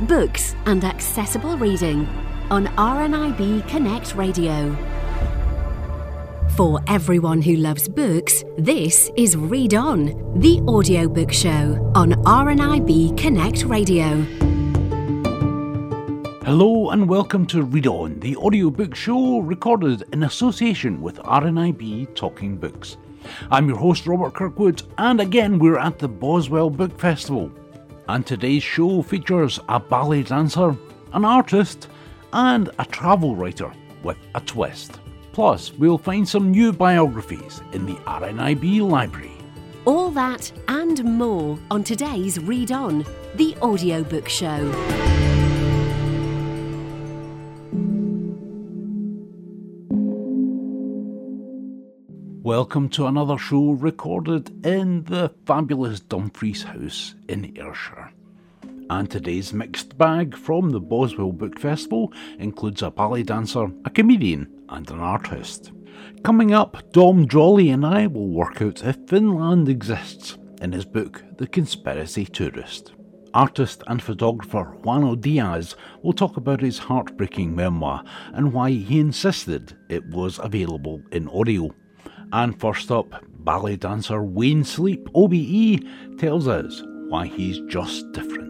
books and accessible reading on RNIB Connect Radio. For everyone who loves books, this is Read On, the audiobook show on RNIB Connect Radio. Hello and welcome to Read On, the audiobook show recorded in association with RNIB Talking Books. I'm your host Robert Kirkwood, and again we're at the Boswell Book Festival. And today's show features a ballet dancer, an artist, and a travel writer with a twist. Plus, we'll find some new biographies in the RNIB library. All that and more on today's Read On, the audiobook show. Welcome to another show recorded in the fabulous Dumfries House in Ayrshire. And today's mixed bag from the Boswell Book Festival includes a ballet dancer, a comedian and an artist. Coming up, Dom Jolly and I will work out if Finland exists in his book The Conspiracy Tourist. Artist and photographer Juano Diaz will talk about his heartbreaking memoir and why he insisted it was available in audio. And first up, ballet dancer Wayne Sleep, OBE, tells us why he's just different.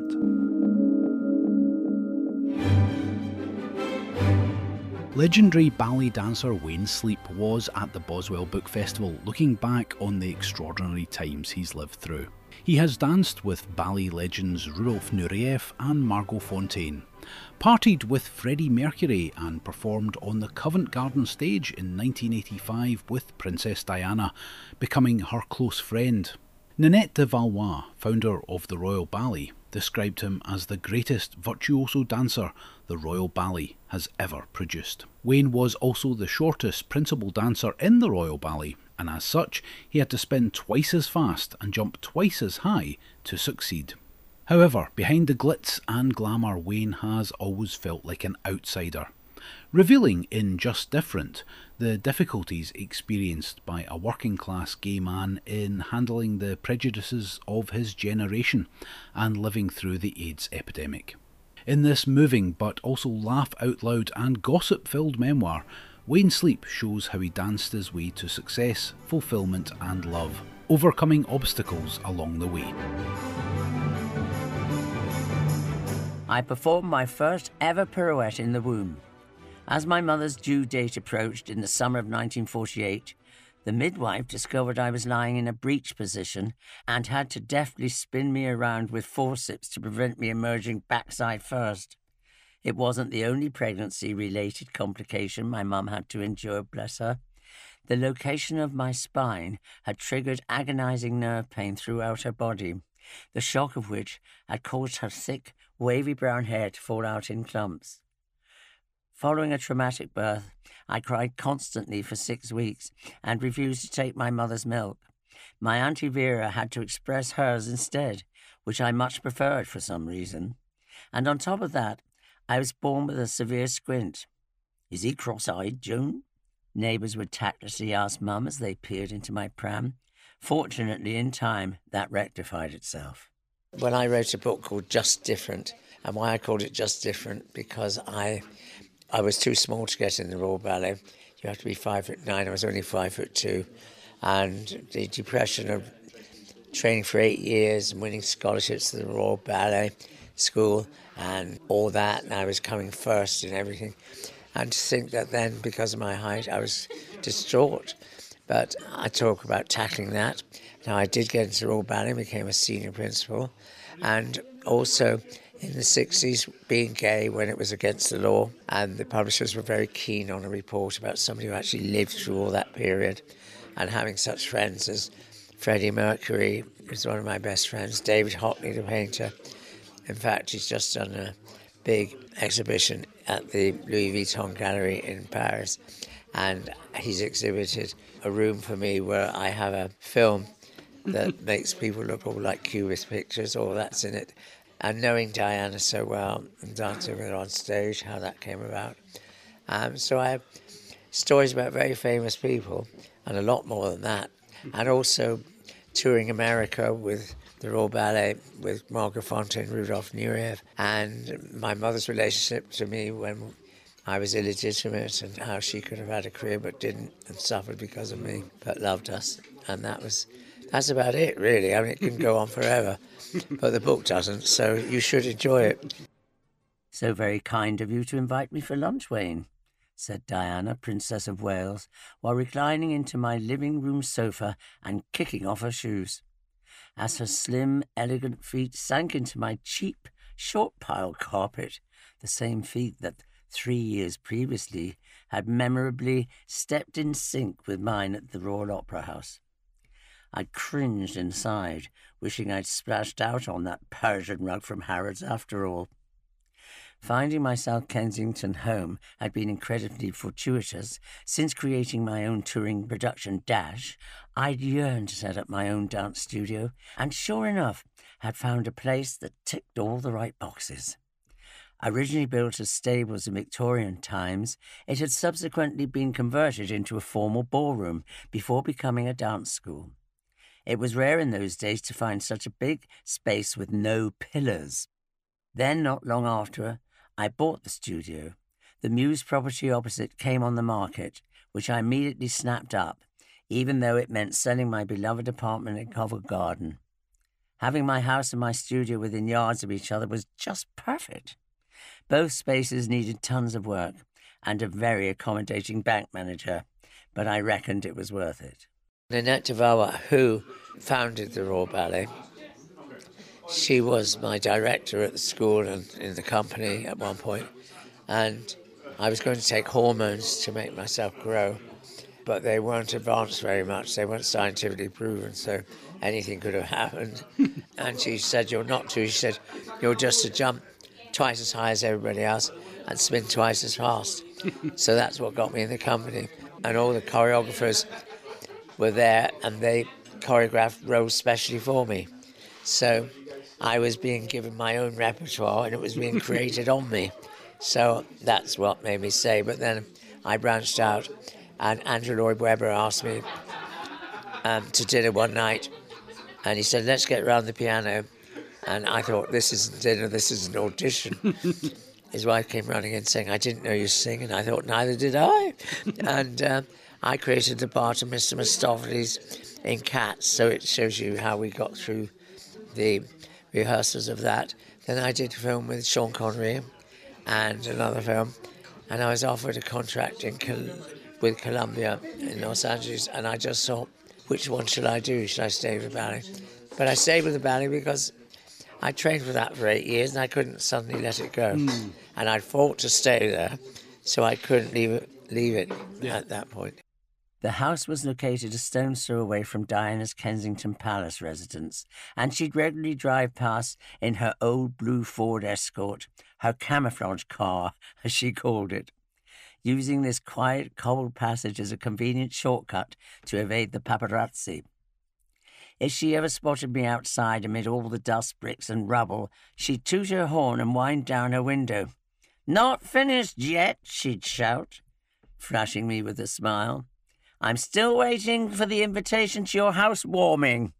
Legendary ballet dancer Wayne Sleep was at the Boswell Book Festival looking back on the extraordinary times he's lived through. He has danced with ballet legends Rudolf Nureyev and Margot Fonteyn, partied with Freddie Mercury and performed on the Covent Garden stage in 1985 with Princess Diana, becoming her close friend. Ninette de Valois, founder of the Royal Ballet, described him as the greatest virtuoso dancer the Royal Ballet has ever produced. Wayne was also the shortest principal dancer in the Royal Ballet, and as such, he had to spin twice as fast and jump twice as high to succeed. However, behind the glitz and glamour, Wayne has always felt like an outsider, revealing in Just Different the difficulties experienced by a working-class gay man in handling the prejudices of his generation and living through the AIDS epidemic. In this moving but also laugh-out-loud and gossip-filled memoir, Wayne Sleep shows how he danced his way to success, fulfilment and love, overcoming obstacles along the way. I performed my first ever pirouette in the womb. As my mother's due date approached in the summer of 1948, the midwife discovered I was lying in a breech position and had to deftly spin me around with forceps to prevent me emerging backside first. It wasn't the only pregnancy-related complication my mum had to endure, bless her. The location of my spine had triggered agonising nerve pain throughout her body, the shock of which had caused her thick, wavy brown hair to fall out in clumps. Following a traumatic birth, I cried constantly for 6 weeks and refused to take my mother's milk. My Auntie Vera had to express hers instead, which I much preferred for some reason. And on top of that, I was born with a severe squint. "Is he cross-eyed, Joan?" Neighbours would tactlessly ask Mum as they peered into my pram. Fortunately, in time, that rectified itself. When I wrote a book called Just Different, and why I called it Just Different, because I was too small to get in the Royal Ballet. You have to be 5'9". I was only 5'2", and the depression of training for 8 years and winning scholarships to the Royal Ballet School and all that, and I was coming first in everything. And to think that then, because of my height, I was distraught. But I talk about tackling that. Now, I did get into the Royal Ballet, became a senior principal, and also in the 60s, being gay when it was against the law, and the publishers were very keen on a report about somebody who actually lived through all that period, and having such friends as Freddie Mercury, who's one of my best friends, David Hockney, the painter. In fact, he's just done a big exhibition at the Louis Vuitton Gallery in Paris, and he's exhibited a room for me where I have a film that makes people look all like Cubist pictures, all that's in it. And knowing Diana so well and dancing with her on stage, how that came about. So I have stories about very famous people, and a lot more than that. And also touring America with the Royal Ballet with Margot Fonteyn, Rudolf Nureyev, and my mother's relationship to me when I was illegitimate and how she could have had a career but didn't and suffered because of me, but loved us. And that's about it, really. I mean, it can go on forever, but the book doesn't, so you should enjoy it. So very kind of you to invite me for lunch, Wayne, said Diana, Princess of Wales, while reclining into my living room sofa and kicking off her shoes. As her slim, elegant feet sank into my cheap, short-pile carpet, the same feet that 3 years previously had memorably stepped in sync with mine at the Royal Opera House. I cringed and sighed, wishing I'd splashed out on that Persian rug from Harrods after all. Finding my South Kensington home had been incredibly fortuitous. Since creating my own touring production Dash, I'd yearned to set up my own dance studio, and sure enough, had found a place that ticked all the right boxes. Originally built as stables in Victorian times, it had subsequently been converted into a formal ballroom before becoming a dance school. It was rare in those days to find such a big space with no pillars. Then, not long after, I bought the studio. The Muse property opposite came on the market, which I immediately snapped up, even though it meant selling my beloved apartment in Covent Garden. Having my house and my studio within yards of each other was just perfect. Both spaces needed tons of work and a very accommodating bank manager, but I reckoned it was worth it. Ninette de Valois, who founded the Royal Ballet, she was my director at the school and in the company at one point, and I was going to take hormones to make myself grow, but they weren't advanced very much. They weren't scientifically proven, so anything could have happened. And she said, "You're not to." She said, "You're just to jump twice as high as everybody else and spin twice as fast." So that's what got me in the company. And all the choreographers were there, and they choreographed roles specially for me. So I was being given my own repertoire, and it was being created on me. So that's what made me stay. But then I branched out, and Andrew Lloyd Webber asked me to dinner one night, and he said, "Let's get round the piano." And I thought, this isn't dinner, this is an audition. His wife came running in saying, "I didn't know you sing," and I thought, neither did I. And I created the part of Mr. Mistopheles in Cats, so it shows you how we got through the rehearsals of that. Then I did a film with Sean Connery and another film, and I was offered a contract with Columbia in Los Angeles, and I just thought, which one should I do? Should I stay with the ballet? But I stayed with the ballet because I trained for that for 8 years, and I couldn't suddenly let it go. And I'd fought to stay there, so I couldn't leave it at that point. The house was located a stone's throw away from Diana's Kensington Palace residence, and she'd regularly drive past in her old blue Ford Escort, her camouflage car, as she called it, using this quiet cobbled passage as a convenient shortcut to evade the paparazzi. If she ever spotted me outside amid all the dust, bricks and rubble, she'd toot her horn and wind down her window. "Not finished yet," she'd shout, flashing me with a smile. "I'm still waiting for the invitation to your housewarming."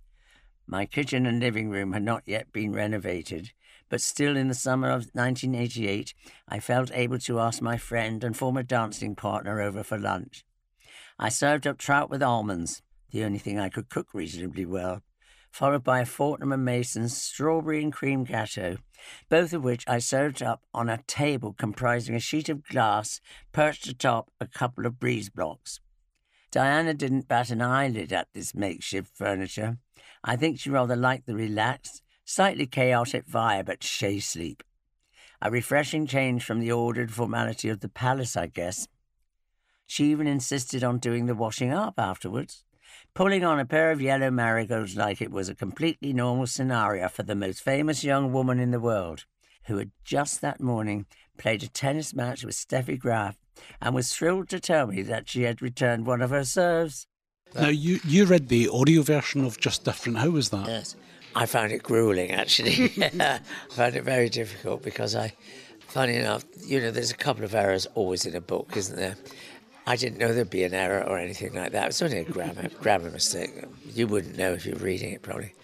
My kitchen and living room had not yet been renovated, but still in the summer of 1988, I felt able to ask my friend and former dancing partner over for lunch. I served up trout with almonds, the only thing I could cook reasonably well, followed by a Fortnum and Mason's strawberry and cream gâteau, both of which I served up on a table comprising a sheet of glass perched atop a couple of breeze blocks. Diana didn't bat an eyelid at this makeshift furniture. I think she rather liked the relaxed, slightly chaotic vibe at Shea Sleep. A refreshing change from the ordered formality of the palace, I guess. She even insisted on doing the washing up afterwards, pulling on a pair of yellow marigolds like it was a completely normal scenario for the most famous young woman in the world, who had just that morning played a tennis match with Steffi Graf and was thrilled to tell me that she had returned one of her serves. Now, you read the audio version of Just Different. How was that? Yes. I found it gruelling, actually. I found it very difficult because funny enough, there's a couple of errors always in a book, isn't there? I didn't know there'd be an error or anything like that. It was only a grammar mistake. You wouldn't know if you were reading it, probably.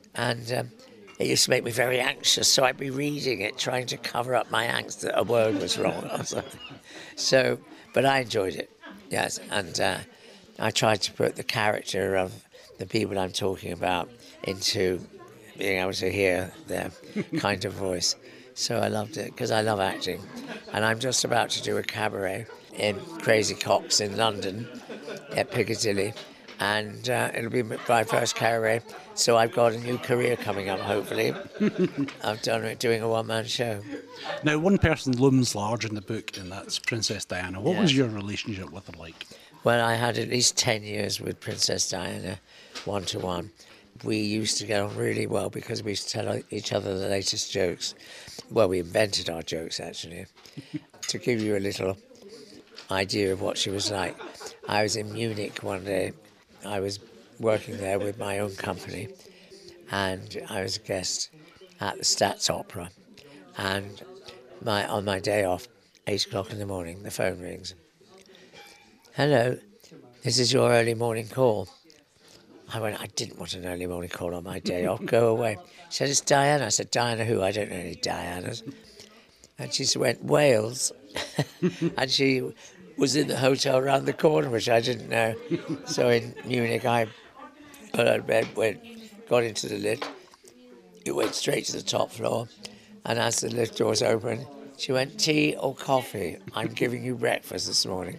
And it used to make me very anxious, so I'd be reading it, trying to cover up my angst that a word was wrong or something. So, but I enjoyed it, yes, and I tried to put the character of the people I'm talking about into being able to hear their kind of voice. So I loved it, because I love acting. And I'm just about to do a cabaret in Crazy Coqs in London, at Piccadilly, and it'll be my first cabaret, so I've got a new career coming up, hopefully. I've done it doing a one-man show. Now, one person looms large in the book, and that's Princess Diana. What was Yes. your relationship with her like? Well, I had at least 10 years with Princess Diana, one-to-one. We used to get on really well because we used to tell each other the latest jokes. Well, we invented our jokes, actually. To give you a little idea of what she was like, I was in Munich one day. I was working there with my own company, and I was a guest at the Staatsopera. And on my day off, 8 o'clock in the morning, the phone rings. Hello, this is your early morning call. I went, I didn't want an early morning call on my day off, go away. She said, it's Diana. I said, Diana who? I don't know any Dianas. And she went, Wales. And she was in the hotel around the corner, which I didn't know. So in Munich, I got out of bed, got into the lift. It went straight to the top floor. And as the lift doors opened, she went, tea or coffee? I'm giving you breakfast this morning.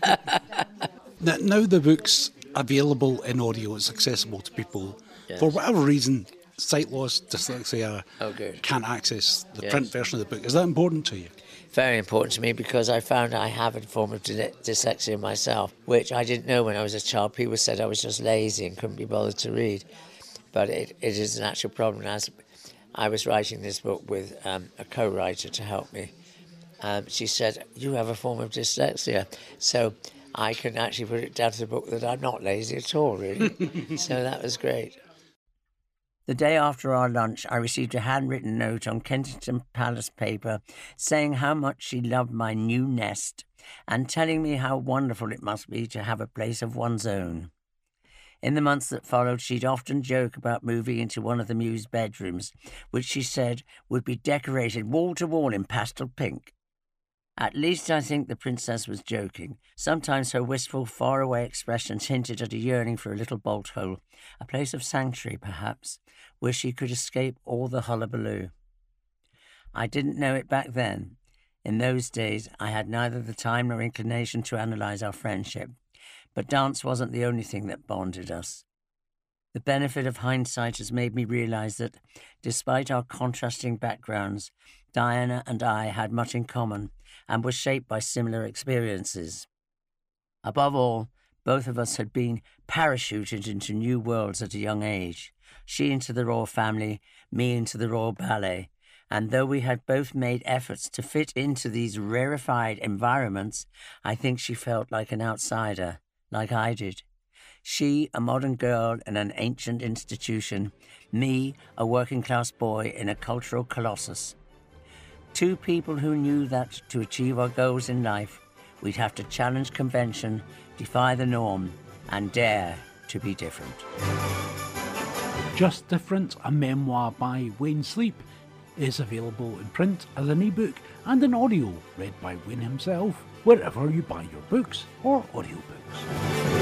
Now the book's available in audio, it's accessible to people. Yes. For whatever reason, sight loss, dyslexia, Good. can't access the Yes. print version of the book. Is that important to you? Very important to me, because I found I have a form of dyslexia myself, which I didn't know when I was a child. People said I was just lazy and couldn't be bothered to read. But it is an actual problem. As I was writing this book with a co-writer to help me, she said, you have a form of dyslexia. So I can actually put it down to the book that I'm not lazy at all, really. So that was great. The day after our lunch, I received a handwritten note on Kensington Palace paper saying how much she loved my new nest and telling me how wonderful it must be to have a place of one's own. In the months that followed, she'd often joke about moving into one of the Muse bedrooms, which she said would be decorated wall to wall in pastel pink. At least I think the princess was joking. Sometimes her wistful, faraway expressions hinted at a yearning for a little bolt hole, a place of sanctuary, perhaps, where she could escape all the hullabaloo. I didn't know it back then. In those days, I had neither the time nor inclination to analyse our friendship, but dance wasn't the only thing that bonded us. The benefit of hindsight has made me realise that, despite our contrasting backgrounds, Diana and I had much in common and were shaped by similar experiences. Above all, both of us had been parachuted into new worlds at a young age, she into the royal family, me into the Royal Ballet, and though we had both made efforts to fit into these rarefied environments, I think she felt like an outsider, like I did. She, a modern girl in an ancient institution, me, a working-class boy in a cultural colossus. Two people who knew that to achieve our goals in life, we'd have to challenge convention, defy the norm, and dare to be different. Just Different, a memoir by Wayne Sleep, is available in print as an ebook and in audio, read by Wayne himself, wherever you buy your books or audiobooks.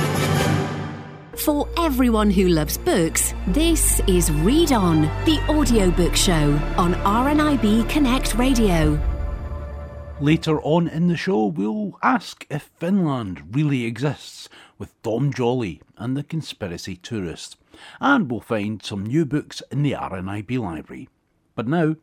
For everyone who loves books, this is Read On, the audiobook show on RNIB Connect Radio. Later on in the show, we'll ask if Finland really exists with Dom Jolly and the Conspiracy Tourist, and we'll find some new books in the RNIB library. But now,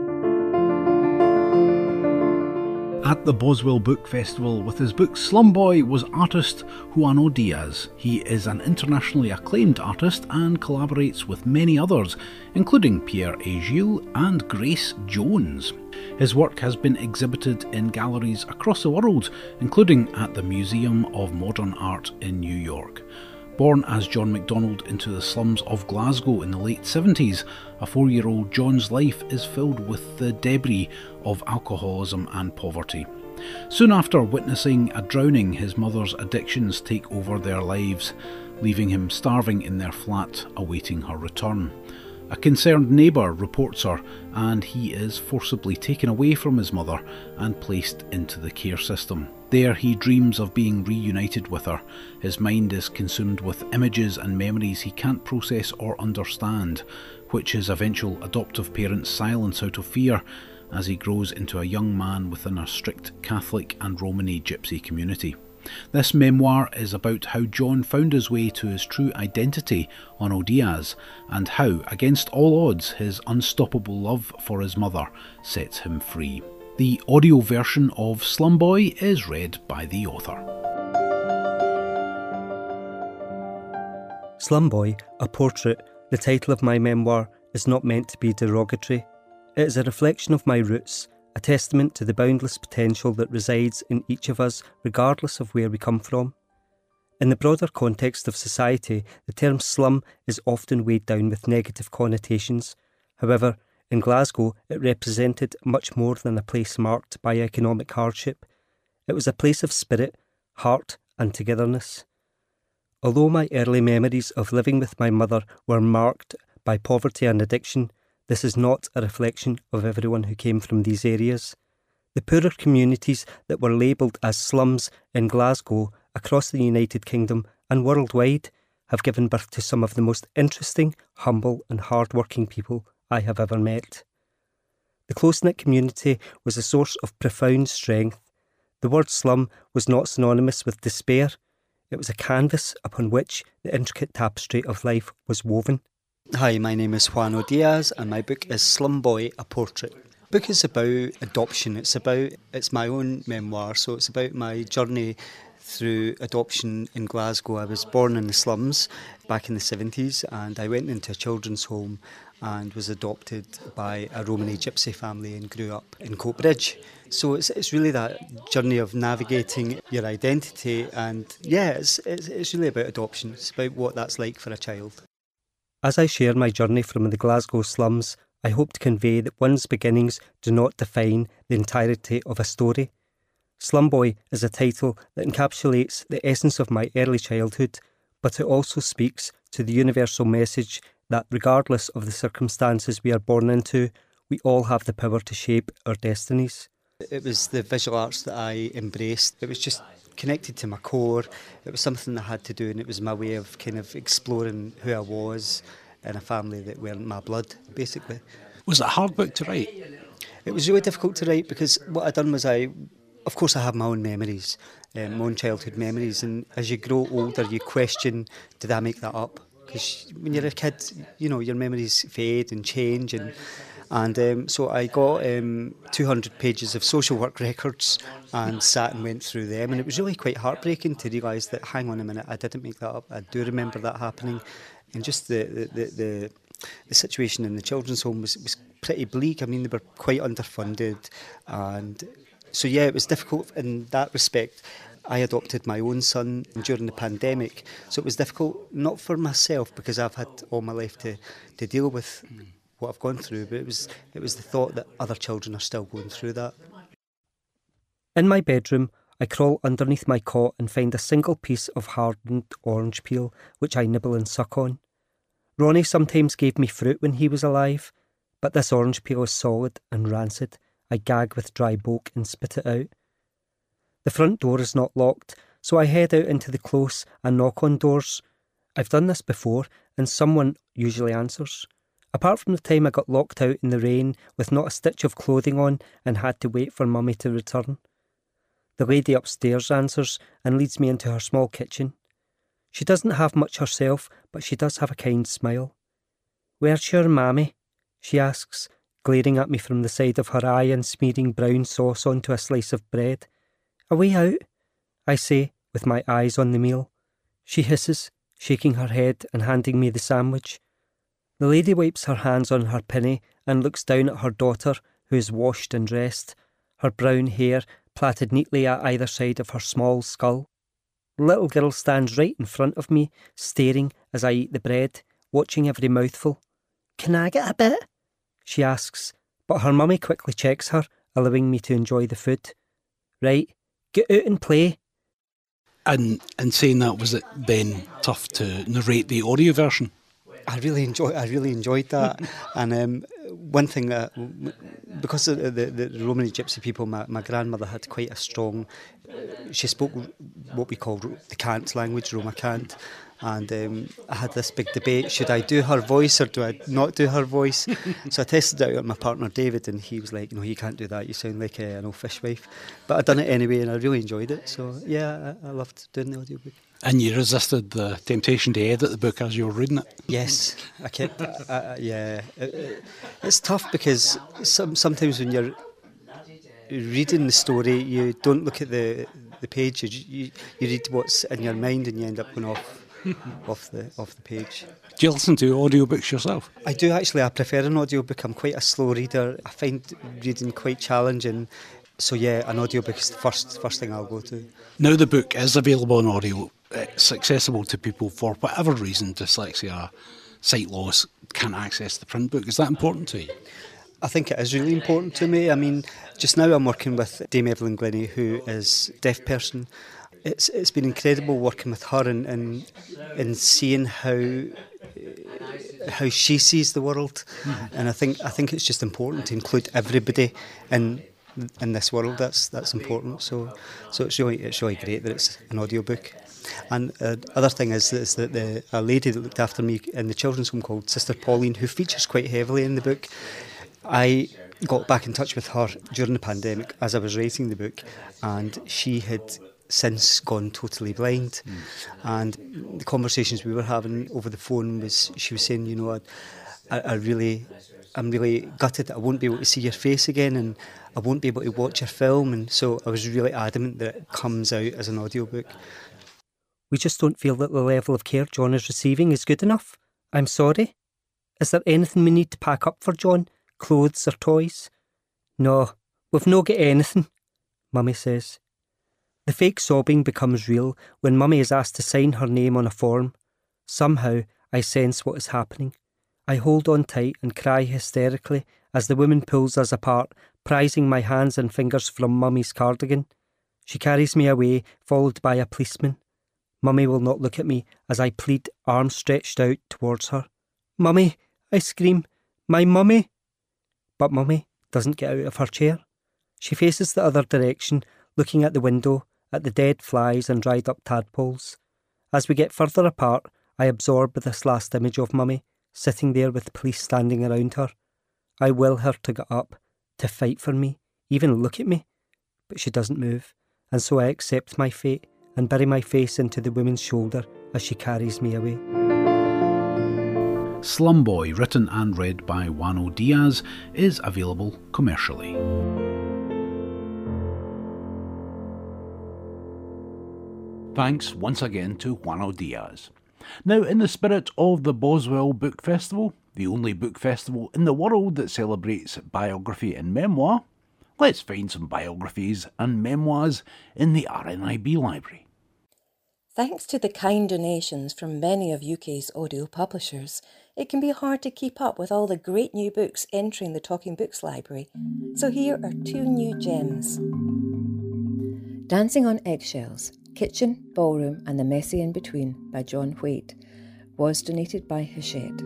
At the Boswell Book Festival with his book Slumboy was artist Juano Diaz. He is an internationally acclaimed artist and collaborates with many others, including Pierre Agile and Grace Jones. His work has been exhibited in galleries across the world, including at the Museum of Modern Art in New York. Born as John MacDonald into the slums of Glasgow in the late 70s, a 4-year-old John's life is filled with the debris of alcoholism and poverty. Soon after witnessing a drowning, his mother's addictions take over their lives. leaving him starving in their flat, awaiting her return. A concerned neighbour reports her, and he is forcibly taken away from his mother and placed into the care system. There he dreams of being reunited with her. His mind is consumed with images and memories he can't process or understand, which his eventual adoptive parents silence out of fear as he grows into a young man within a strict Catholic and Romani gypsy community. This memoir is about how John found his way to his true identity on Odiaz, and how, against all odds, his unstoppable love for his mother sets him free. The audio version of Slumboy is read by the author. Slumboy, a portrait, the title of my memoir, is not meant to be derogatory. It is a reflection of my roots, a testament to the boundless potential that resides in each of us, regardless of where we come from. In the broader context of society, the term slum is often weighed down with negative connotations. However, in Glasgow, it represented much more than a place marked by economic hardship. It was a place of spirit, heart, and togetherness. Although my early memories of living with my mother were marked by poverty and addiction, this is not a reflection of everyone who came from these areas. The poorer communities that were labelled as slums in Glasgow, across the United Kingdom and worldwide, have given birth to some of the most interesting, humble and hard-working people I have ever met. The close-knit community was a source of profound strength. The word slum was not synonymous with despair. It was a canvas upon which the intricate tapestry of life was woven. Hi, my name is Juan Diaz and my book is Slumboy, a Portrait. The book is about adoption. It's my own memoir, so it's about my journey through adoption in Glasgow. I was born in the slums back in the 70s and I went into a children's home and was adopted by a Romani gypsy family and grew up in Coatbridge. So it's really that journey of navigating your identity, and it's really about adoption. It's about what that's like for a child. As I share my journey from the Glasgow slums, I hope to convey that one's beginnings do not define the entirety of a story. Slumboy is a title that encapsulates the essence of my early childhood, but it also speaks to the universal message that regardless of the circumstances we are born into, we all have the power to shape our destinies. It was the visual arts that I embraced. It was just connected to my core. It was something I had to do, and it was my way of kind of exploring who I was in a family that weren't my blood, basically. Was it a hard book to write? It was really difficult to write because what I'd done was of course I have my own memories, my own childhood memories, and as you grow older you question, did I make that up? Because when you're a kid, your memories fade and change, and so I got 200 pages of social work records and sat and went through them, and it was really quite heartbreaking to realise that, hang on a minute, I didn't make that up. I do remember that happening, and just the situation in the children's home was pretty bleak. I mean, they were quite underfunded, and so it was difficult in that respect. I adopted my own son during the pandemic, so it was difficult, not for myself, because I've had all my life to deal with what I've gone through, but it was the thought that other children are still going through that. In my bedroom, I crawl underneath my cot and find a single piece of hardened orange peel, which I nibble and suck on. Ronnie sometimes gave me fruit when he was alive, but this orange peel is solid and rancid. I gag with dry bulk and spit it out. The front door is not locked, so I head out into the close and knock on doors. I've done this before, and someone usually answers. Apart from the time I got locked out in the rain with not a stitch of clothing on and had to wait for Mummy to return. The lady upstairs answers and leads me into her small kitchen. She doesn't have much herself, but she does have a kind smile. "Where's your mammy?" she asks, glaring at me from the side of her eye and smearing brown sauce onto a slice of bread. "Away out," I say, with my eyes on the meal. She hisses, shaking her head and handing me the sandwich. The lady wipes her hands on her pinny and looks down at her daughter, who is washed and dressed, her brown hair plaited neatly at either side of her small skull. The little girl stands right in front of me, staring as I eat the bread, watching every mouthful. "Can I get a bit?" she asks, but her mummy quickly checks her, allowing me to enjoy the food. "Right, get out and play." And saying that, was it then tough to narrate the audio version? I really enjoyed that. And one thing, because of the Romany Gypsy people, my grandmother had quite a strong, she spoke what we call the Cant language, Roma Cant. And I had this big debate, should I do her voice or do I not do her voice? So I tested it out with my partner David, and he was like, no, you can't do that, you sound like an old fishwife. But I'd done it anyway and I really enjoyed it. So yeah, I loved doing the audiobook. And you resisted the temptation to edit the book as you were reading it? Yes, I kept, yeah. It's tough because sometimes when you're reading the story, you don't look at the page, you read what's in your mind and you end up going off the page. Do you listen to audiobooks yourself? I do actually. I prefer an audiobook. I'm quite a slow reader. I find reading quite challenging. So yeah, an audiobook is the first thing I'll go to. Now the book is available on audio. It's accessible to people for whatever reason, dyslexia, sight loss, can't access the print book. Is that important to you? I think it is really important to me. I mean, just now I'm working with Dame Evelyn Glennie, who is a deaf person. It's been incredible working with her and seeing how she sees the world. Mm-hmm. And I think it's just important to include everybody in this world. That's important. So it's really great that it's an audiobook. And other thing is that a lady that looked after me in the children's home called Sister Pauline, who features quite heavily in the book, I got back in touch with her during the pandemic as I was writing the book, and she had since gone totally blind. And the conversations we were having over the phone was, she was saying, you know, I'm really gutted that I won't be able to see your face again, and I won't be able to watch your film. And so I was really adamant that it comes out as an audiobook. We just don't feel that the level of care John is receiving is good enough. I'm sorry. Is there anything we need to pack up for John? Clothes or toys? No, we've no got anything, Mummy says. The fake sobbing becomes real when Mummy is asked to sign her name on a form. Somehow I sense what is happening. I hold on tight and cry hysterically as the woman pulls us apart, prizing my hands and fingers from Mummy's cardigan. She carries me away, followed by a policeman. Mummy will not look at me as I plead, arms stretched out towards her. Mummy, I scream, my Mummy! But Mummy doesn't get out of her chair. She faces the other direction, looking at the window, at the dead flies and dried up tadpoles. As we get further apart, I absorb this last image of Mummy, sitting there with police standing around her. I will her to get up, to fight for me, even look at me. But she doesn't move, and so I accept my fate and bury my face into the woman's shoulder as she carries me away. Slumboy, written and read by Juano Diaz, is available commercially. Thanks once again to Juano Diaz. Now, in the spirit of the Boswell Book Festival, the only book festival in the world that celebrates biography and memoir, let's find some biographies and memoirs in the RNIB library. Thanks to the kind donations from many of UK's audio publishers, it can be hard to keep up with all the great new books entering the Talking Books library. So here are 2 new gems. Dancing on Eggshells, Kitchen, Ballroom and the Messy in Between by John Whaite was donated by Hachette.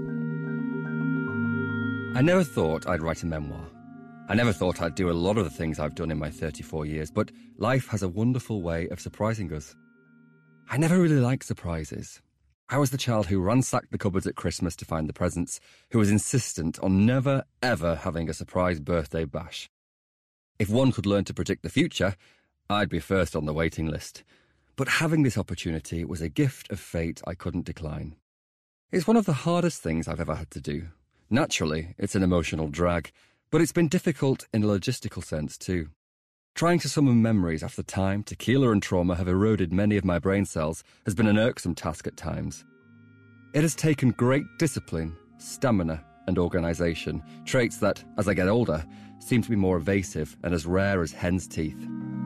I never thought I'd write a memoir. I never thought I'd do a lot of the things I've done in my 34 years, but life has a wonderful way of surprising us. I never really liked surprises. I was the child who ransacked the cupboards at Christmas to find the presents, who was insistent on never, ever having a surprise birthday bash. If one could learn to predict the future, I'd be first on the waiting list. But having this opportunity was a gift of fate I couldn't decline. It's one of the hardest things I've ever had to do. Naturally, it's an emotional drag, but it's been difficult in a logistical sense too. Trying to summon memories after time, tequila and trauma have eroded many of my brain cells has been an irksome task at times. It has taken great discipline, stamina and organisation, traits that, as I get older, seem to be more evasive and as rare as hen's teeth.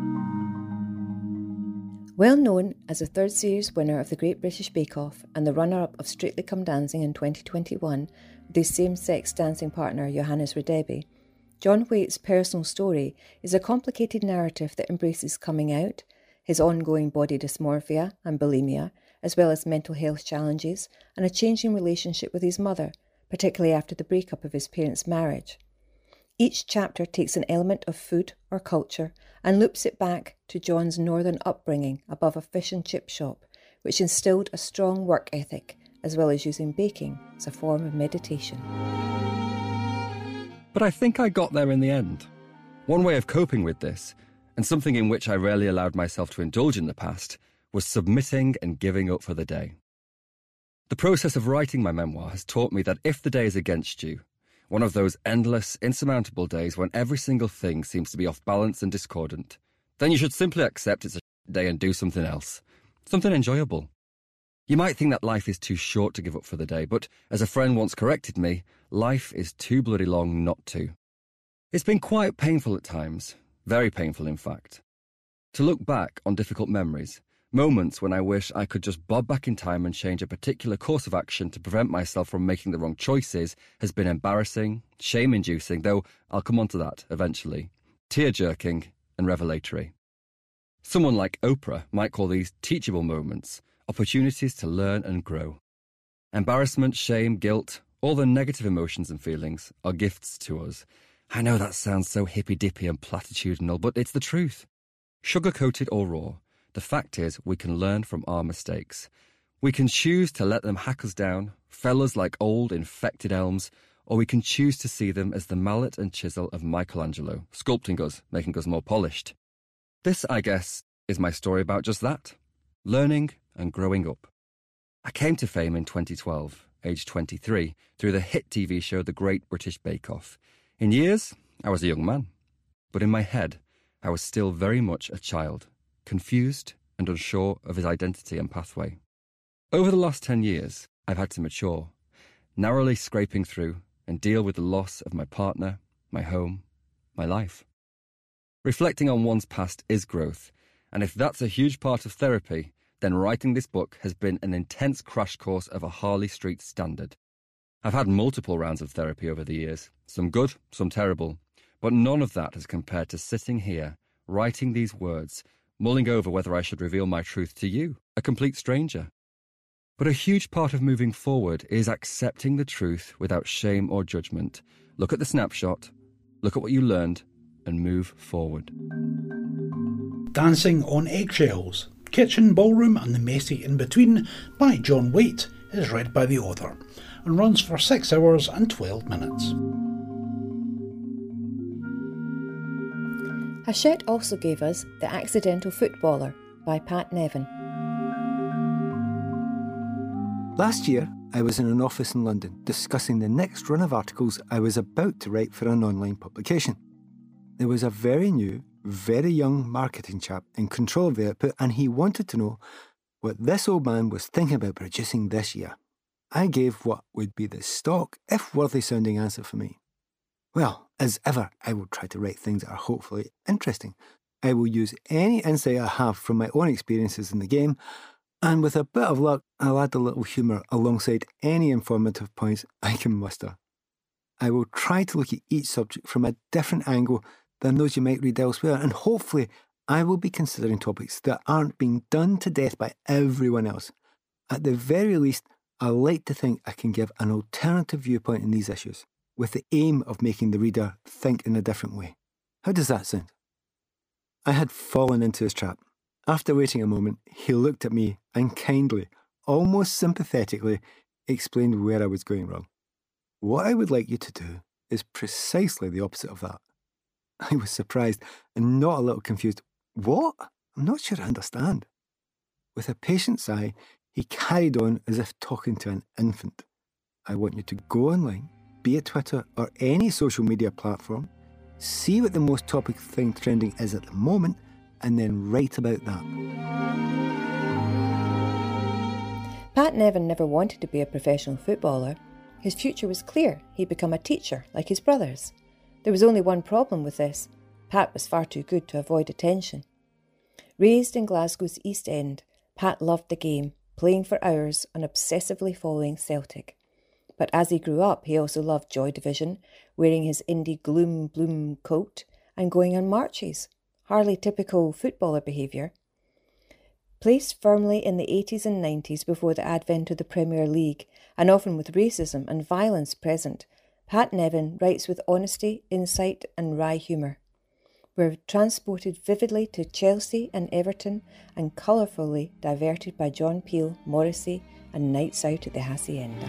Well known as a 3rd series winner of the Great British Bake Off and the runner-up of Strictly Come Dancing in 2021 with his same-sex dancing partner Johannes Redeby, John Whaite's personal story is a complicated narrative that embraces coming out, his ongoing body dysmorphia and bulimia, as well as mental health challenges and a changing relationship with his mother, particularly after the breakup of his parents' marriage. Each chapter takes an element of food or culture and loops it back to John's northern upbringing above a fish and chip shop, which instilled a strong work ethic, as well as using baking as a form of meditation. But I think I got there in the end. One way of coping with this, and something in which I rarely allowed myself to indulge in the past, was submitting and giving up for the day. The process of writing my memoir has taught me that if the day is against you, one of those endless, insurmountable days when every single thing seems to be off balance and discordant, then you should simply accept it's a day and do something else, something enjoyable. You might think that life is too short to give up for the day, but as a friend once corrected me, life is too bloody long not to. It's been quite painful at times, very painful in fact. To look back on difficult memories, moments when I wish I could just bob back in time and change a particular course of action to prevent myself from making the wrong choices, has been embarrassing, shame-inducing, though I'll come on to that eventually, tear-jerking and revelatory. Someone like Oprah might call these teachable moments, opportunities to learn and grow. Embarrassment, shame, guilt, all the negative emotions and feelings are gifts to us. I know that sounds so hippy-dippy and platitudinal, but it's the truth. Sugar-coated or raw, the fact is we can learn from our mistakes. We can choose to let them hack us down, fell us like old, infected elms, or we can choose to see them as the mallet and chisel of Michelangelo, sculpting us, making us more polished. This, I guess, is my story about just that, learning and growing up. I came to fame in 2012, aged 23, through the hit TV show The Great British Bake Off. In years, I was a young man, but in my head, I was still very much a child, confused and unsure of his identity and pathway. Over the last 10 years, I've had to mature, narrowly scraping through and deal with the loss of my partner, my home, my life. Reflecting on one's past is growth, and if that's a huge part of therapy, then writing this book has been an intense crash course of a Harley Street standard. I've had multiple rounds of therapy over the years, some good, some terrible, but none of that has compared to sitting here, writing these words, mulling over whether I should reveal my truth to you, a complete stranger. But a huge part of moving forward is accepting the truth without shame or judgment. Look at the snapshot, look at what you learned, and move forward. Dancing on Eggshells, Kitchen, Ballroom and the Messy in Between by John Waite is read by the author and runs for 6 hours and 12 minutes. Hachette also gave us The Accidental Footballer by Pat Nevin. Last year, I was in an office in London discussing the next run of articles I was about to write for an online publication. There was a very new, very young marketing chap in control of the output, and he wanted to know what this old man was thinking about producing this year. I gave what would be the stock, if worthy-sounding answer for me. Well, as ever, I will try to write things that are hopefully interesting. I will use any insight I have from my own experiences in the game, and with a bit of luck, I'll add a little humour alongside any informative points I can muster. I will try to look at each subject from a different angle than those you might read elsewhere, and hopefully I will be considering topics that aren't being done to death by everyone else. At the very least, I like to think I can give an alternative viewpoint in these issues, with the aim of making the reader think in a different way. How does that sound? I had fallen into his trap. After waiting a moment, he looked at me and kindly, almost sympathetically, explained where I was going wrong. What I would like you to do is precisely the opposite of that. I was surprised and not a little confused. What? I'm not sure I understand. With a patient sigh, he carried on as if talking to an infant. I want you to go online, be it Twitter or any social media platform, see what the most topical thing trending is at the moment, and then write about that. Pat Nevin never wanted to be a professional footballer. His future was clear. He'd become a teacher, like his brothers. There was only one problem with this. Pat was far too good to avoid attention. Raised in Glasgow's East End, Pat loved the game, playing for hours and obsessively following Celtic. But as he grew up, he also loved Joy Division, wearing his indie gloom bloom coat and going on marches. Hardly typical footballer behaviour. Placed firmly in the 80s and 90s before the advent of the Premier League, and often with racism and violence present, Pat Nevin writes with honesty, insight and wry humour. We're transported vividly to Chelsea and Everton and colourfully diverted by John Peel, Morrissey and nights out at the Hacienda.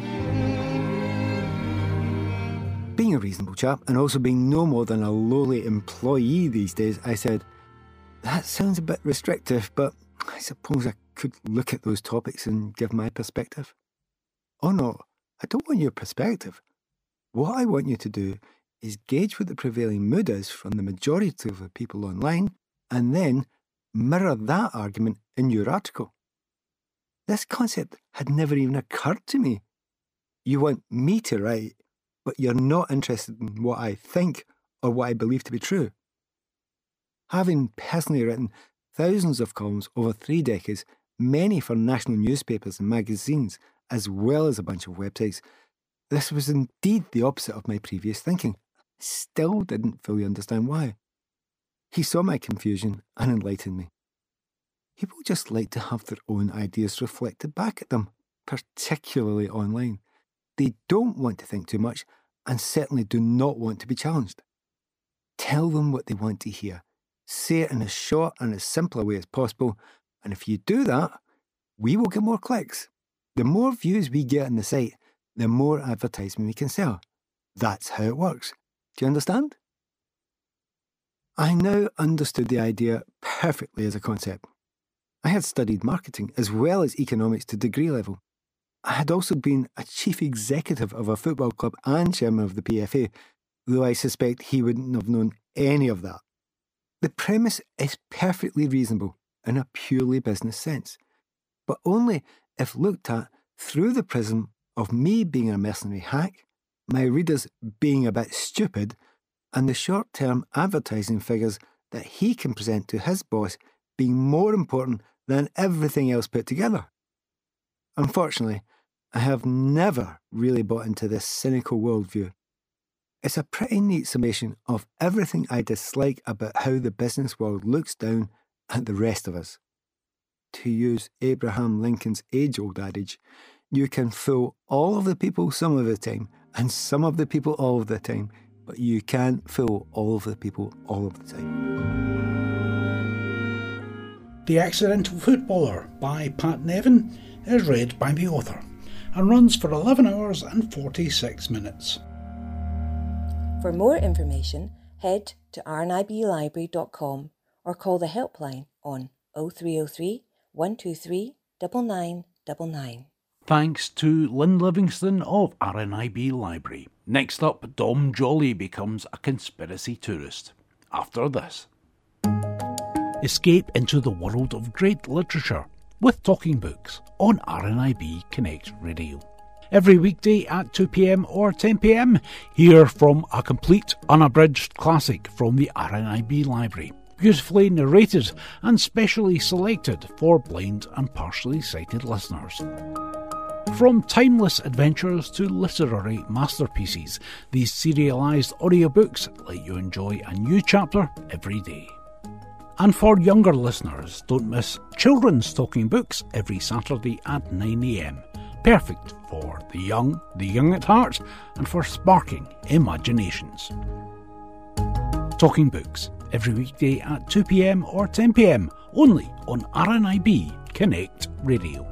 Being a reasonable chap and also being no more than a lowly employee these days, I said, that sounds a bit restrictive, but I suppose I could look at those topics and give my perspective. Oh no, I don't want your perspective. What I want you to do is gauge what the prevailing mood is from the majority of the people online and then mirror that argument in your article. This concept had never even occurred to me. You want me to write, but you're not interested in what I think or what I believe to be true. Having personally written thousands of columns over 3 decades, many for national newspapers and magazines, as well as a bunch of websites, this was indeed the opposite of my previous thinking. I still didn't fully understand why. He saw my confusion and enlightened me. People just like to have their own ideas reflected back at them, particularly online. They don't want to think too much and certainly do not want to be challenged. Tell them what they want to hear. Say it in as short and as simple a way as possible, and if you do that, we will get more clicks. The more views we get on the site, the more advertisement we can sell. That's how it works. Do you understand? I now understood the idea perfectly as a concept. I had studied marketing as well as economics to degree level. I had also been a chief executive of a football club and chairman of the PFA, though I suspect he wouldn't have known any of that. The premise is perfectly reasonable in a purely business sense, but only if looked at through the prism of me being a mercenary hack, my readers being a bit stupid, and the short-term advertising figures that he can present to his boss being more important than everything else put together. Unfortunately, I have never really bought into this cynical worldview. It's a pretty neat summation of everything I dislike about how the business world looks down at the rest of us. To use Abraham Lincoln's age-old adage, you can fool all of the people some of the time, and some of the people all of the time, but you can't fool all of the people all of the time. The Accidental Footballer by Pat Nevin is read by the author and runs for 11 hours and 46 minutes. For more information, head to rniblibrary.com or call the helpline on 0303 123 9999. Thanks to Lynn Livingston of RNIB Library. Next up, Dom Jolly becomes a conspiracy tourist. After this. Escape into the world of great literature with Talking Books on RNIB Connect Radio. Every weekday at 2 p.m. or 10 p.m, hear from a complete, unabridged classic from the RNIB Library. Beautifully narrated and specially selected for blind and partially sighted listeners. From timeless adventures to literary masterpieces, these serialised audiobooks let you enjoy a new chapter every day. And for younger listeners, don't miss Children's Talking Books every Saturday at 9 a.m. Perfect for the young at heart, and for sparking imaginations. Talking Books every weekday at 2 p.m. or 10 p.m, only on RNIB Connect Radio.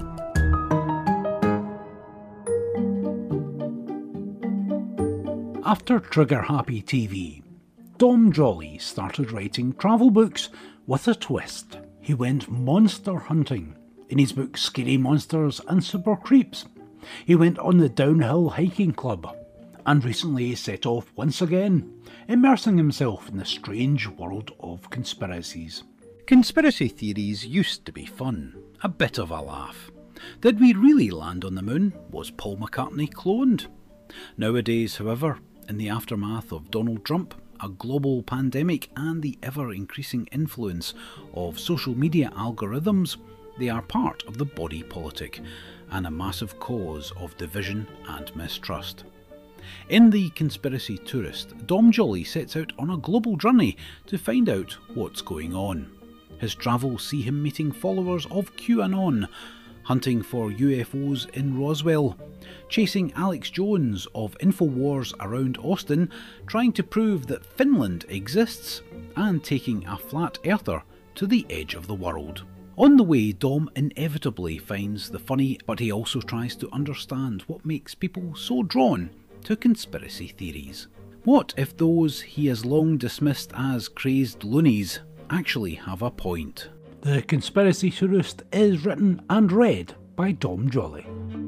After Trigger Happy TV, Dom Jolly started writing travel books with a twist. He went monster hunting in his book Scary Monsters and Super Creeps. He went on the Downhill Hiking Club, and recently set off once again, immersing himself in the strange world of conspiracies. Conspiracy theories used to be fun, a bit of a laugh. Did we really land on the moon? Was Paul McCartney cloned? Nowadays, however, in the aftermath of Donald Trump, a global pandemic and the ever-increasing influence of social media algorithms, they are part of the body politic and a massive cause of division and mistrust. In The Conspiracy Tourist, Dom Jolly sets out on a global journey to find out what's going on. His travels see him meeting followers of QAnon, hunting for UFOs in Roswell, chasing Alex Jones of InfoWars around Austin, trying to prove that Finland exists, and taking a flat earther to the edge of the world. On the way, Dom inevitably finds the funny, but he also tries to understand what makes people so drawn to conspiracy theories. What if those he has long dismissed as crazed loonies actually have a point? The Conspiracy Tourist is written and read by Dom Jolly.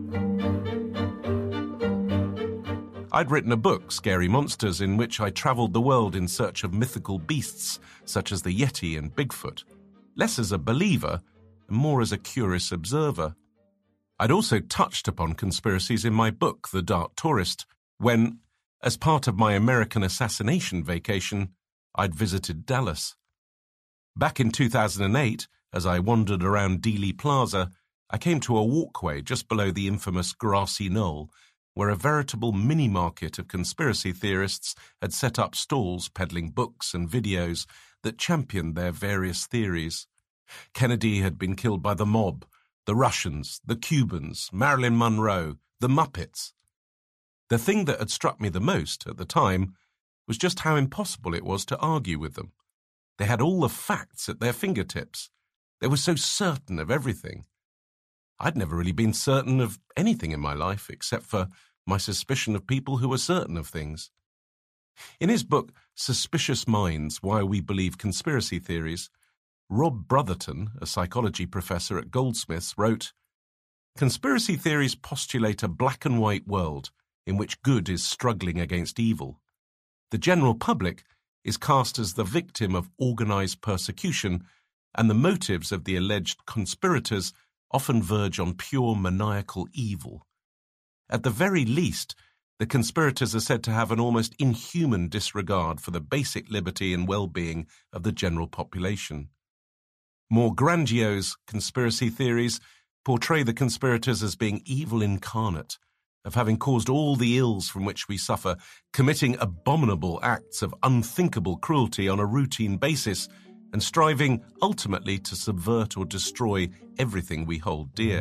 I'd written a book, Scary Monsters, in which I travelled the world in search of mythical beasts such as the Yeti and Bigfoot, less as a believer and more as a curious observer. I'd also touched upon conspiracies in my book, The Dark Tourist, when, as part of my American assassination vacation, I'd visited Dallas. Back in 2008, as I wandered around Dealey Plaza, I came to a walkway just below the infamous grassy knoll, where a veritable mini-market of conspiracy theorists had set up stalls peddling books and videos that championed their various theories. Kennedy had been killed by the mob, the Russians, the Cubans, Marilyn Monroe, the Muppets. The thing that had struck me the most at the time was just how impossible it was to argue with them. They had all the facts at their fingertips. They were so certain of everything. I'd never really been certain of anything in my life except for my suspicion of people who were certain of things. In his book, Suspicious Minds, Why We Believe Conspiracy Theories, Rob Brotherton, a psychology professor at Goldsmiths, wrote, "Conspiracy theories postulate a black and white world in which good is struggling against evil. The general public is cast as the victim of organized persecution, and the motives of the alleged conspirators often verge on pure maniacal evil. At the very least, the conspirators are said to have an almost inhuman disregard for the basic liberty and well-being of the general population. More grandiose conspiracy theories portray the conspirators as being evil incarnate, of having caused all the ills from which we suffer, committing abominable acts of unthinkable cruelty on a routine basis, and striving ultimately to subvert or destroy everything we hold dear."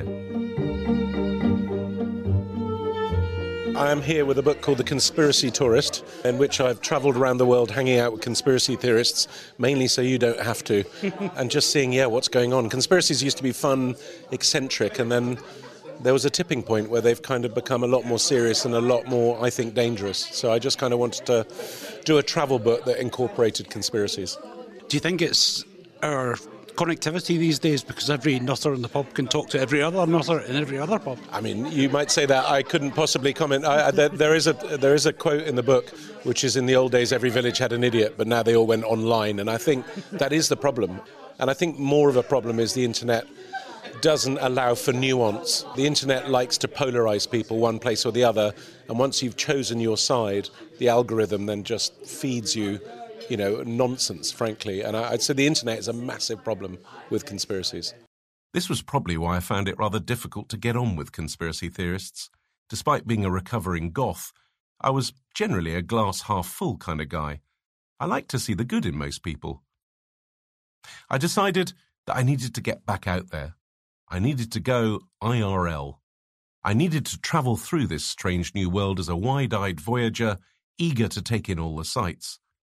I am here with a book called The Conspiracy Tourist, in which I've travelled around the world hanging out with conspiracy theorists, mainly so you don't have to, and just seeing, what's going on. Conspiracies used to be fun, eccentric, and then there was a tipping point where they've kind of become a lot more serious and a lot more, I think, dangerous. So I just kind of wanted to do a travel book that incorporated conspiracies. Do you think it's our connectivity these days, because every nutter in the pub can talk to every other nutter in every other pub? I mean, you might say that. I couldn't possibly comment. There is a quote in the book, which is, in the old days every village had an idiot, but now they all went online. And I think that is the problem. And I think more of a problem is the internet doesn't allow for nuance. The internet likes to polarize people one place or the other, and once you've chosen your side, the algorithm then just feeds you nonsense, frankly. And I'd say the internet is a massive problem with conspiracies. This was probably why I found it rather difficult to get on with conspiracy theorists. Despite being a recovering goth, I was generally a glass half full kind of guy. I like to see the good in most people. I decided that I needed to get back out there. I needed to go IRL. I needed to travel through this strange new world as a wide-eyed voyager, eager to take in all the sights.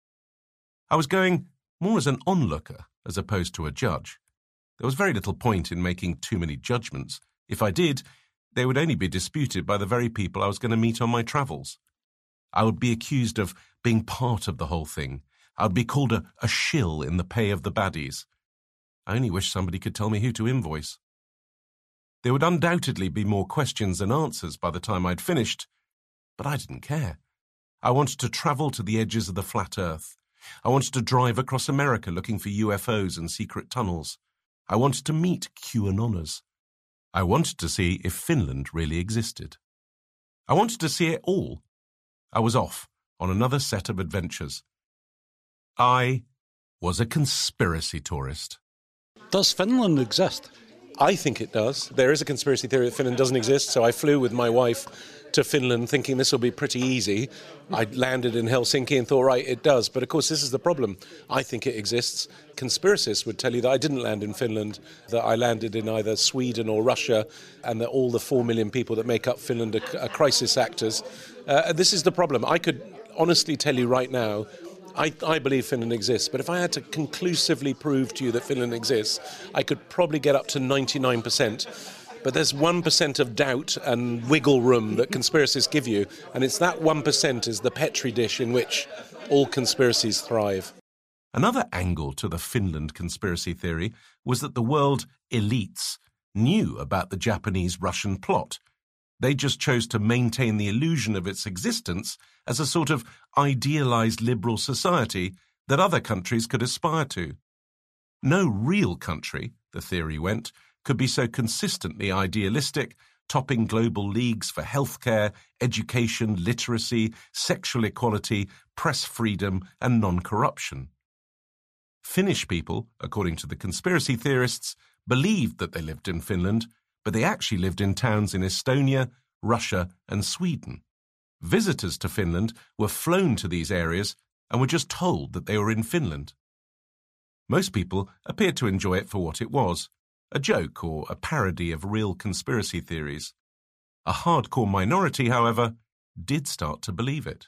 I was going more as an onlooker as opposed to a judge. There was very little point in making too many judgments. If I did, they would only be disputed by the very people I was going to meet on my travels. I would be accused of being part of the whole thing. I would be called a shill in the pay of the baddies. I only wish somebody could tell me who to invoice. There would undoubtedly be more questions than answers by the time I'd finished, but I didn't care. I wanted to travel to the edges of the flat earth. I wanted to drive across America looking for UFOs and secret tunnels. I wanted to meet QAnoners. I wanted to see if Finland really existed. I wanted to see it all. I was off on another set of adventures. I was a conspiracy tourist. Does Finland exist? I think it does. There is a conspiracy theory that Finland doesn't exist, so I flew with my wife to Finland thinking this will be pretty easy. I landed in Helsinki and thought, right, it does. But of course, this is the problem. I think it exists. Conspiracists would tell you that I didn't land in Finland, that I landed in either Sweden or Russia, and that all the 4 million people that make up Finland are crisis actors. This is the problem. I could honestly tell you right now, I believe Finland exists, but if I had to conclusively prove to you that Finland exists, I could probably get up to 99%. But there's 1% of doubt and wiggle room that conspiracies give you, and it's that 1% is the petri dish in which all conspiracies thrive. Another angle to the Finland conspiracy theory was that the world elites knew about the Japanese-Russian plot. They just chose to maintain the illusion of its existence as a sort of idealized liberal society that other countries could aspire to. No real country, the theory went, could be so consistently idealistic, topping global leagues for healthcare, education, literacy, sexual equality, press freedom, and non-corruption. Finnish people, according to the conspiracy theorists, believed that they lived in Finland, but they actually lived in towns in Estonia, Russia, and Sweden. Visitors to Finland were flown to these areas and were just told that they were in Finland. Most people appeared to enjoy it for what it was, a joke or a parody of real conspiracy theories. A hardcore minority, however, did start to believe it.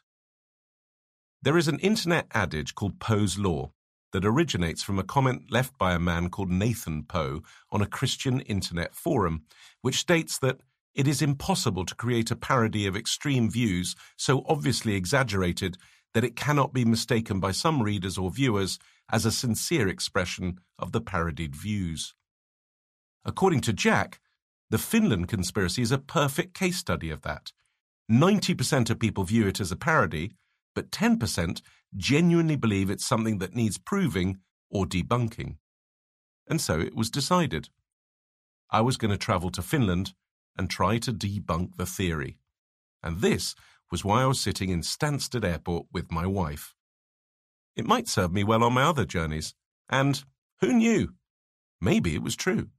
There is an internet adage called Poe's Law that originates from a comment left by a man called Nathan Poe on a Christian internet forum, which states that it is impossible to create a parody of extreme views so obviously exaggerated that it cannot be mistaken by some readers or viewers as a sincere expression of the parodied views. According to Jack, the Finland conspiracy is a perfect case study of that. 90% of people view it as a parody, but 10% genuinely believe it's something that needs proving or debunking. And so it was decided. I was going to travel to Finland and try to debunk the theory. And this was why I was sitting in Stansted Airport with my wife. It might serve me well on my other journeys. And who knew? Maybe it was true.